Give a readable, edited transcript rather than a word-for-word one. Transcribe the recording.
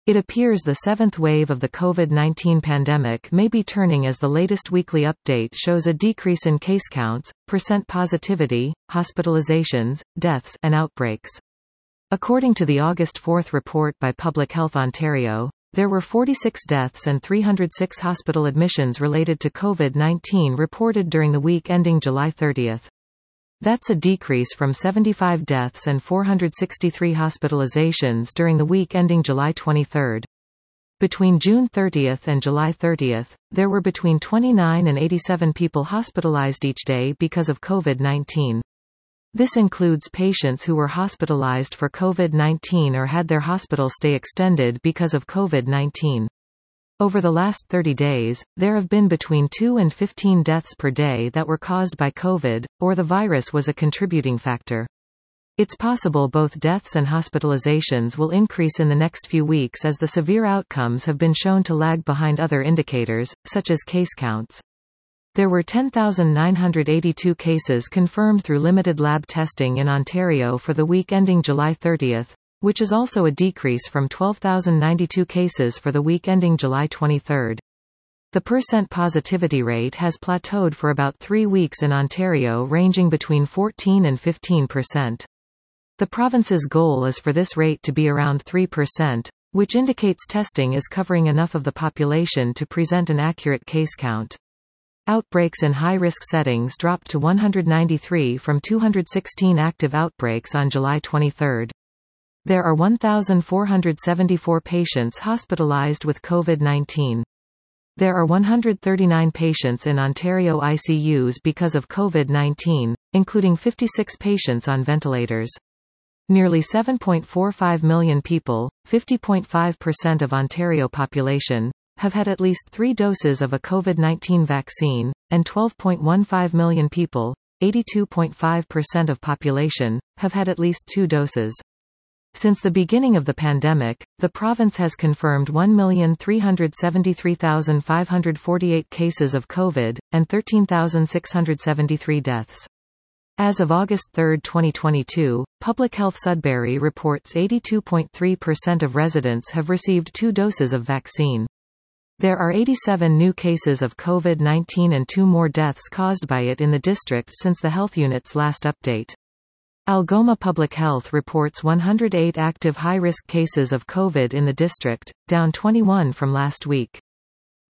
It appears the seventh wave of the COVID-19 pandemic may be turning as the latest weekly update shows a decrease in case counts, percent positivity, hospitalizations, deaths, and outbreaks. According to the August 4 report by Public Health Ontario, there were 46 deaths and 306 hospital admissions related to COVID-19 reported during the week ending July 30. That's a decrease from 75 deaths and 463 hospitalizations during the week ending July 23. Between June 30 and July 30, there were between 29 and 87 people hospitalized each day because of COVID-19. This includes patients who were hospitalized for COVID-19 or had their hospital stay extended because of COVID-19. Over the last 30 days, there have been between 2 and 15 deaths per day that were caused by COVID, or the virus was a contributing factor. It's possible both deaths and hospitalizations will increase in the next few weeks as the severe outcomes have been shown to lag behind other indicators, such as case counts. There were 10,982 cases confirmed through limited lab testing in Ontario for the week ending July 30. Which is also a decrease from 12,092 cases for the week ending July 23. The percent positivity rate has plateaued for about 3 weeks in Ontario, ranging between 14 and 15%. The province's goal is for this rate to be around 3%, which indicates testing is covering enough of the population to present an accurate case count. Outbreaks in high-risk settings dropped to 193 from 216 active outbreaks on July 23. There are 1,474 patients hospitalized with COVID-19. There are 139 patients in Ontario ICUs because of COVID-19, including 56 patients on ventilators. Nearly 7.45 million people, 50.5% of Ontario population, have had at least 3 doses of a COVID-19 vaccine, and 12.15 million people, 82.5% of population, have had at least 2 doses. Since the beginning of the pandemic, the province has confirmed 1,373,548 cases of COVID, and 13,673 deaths. As of August 3, 2022, Public Health Sudbury reports 82.3% of residents have received 2 doses of vaccine. There are 87 new cases of COVID-19 and 2 more deaths caused by it in the district since the health unit's last update. Algoma Public Health reports 108 active high-risk cases of COVID in the district, down 21 from last week.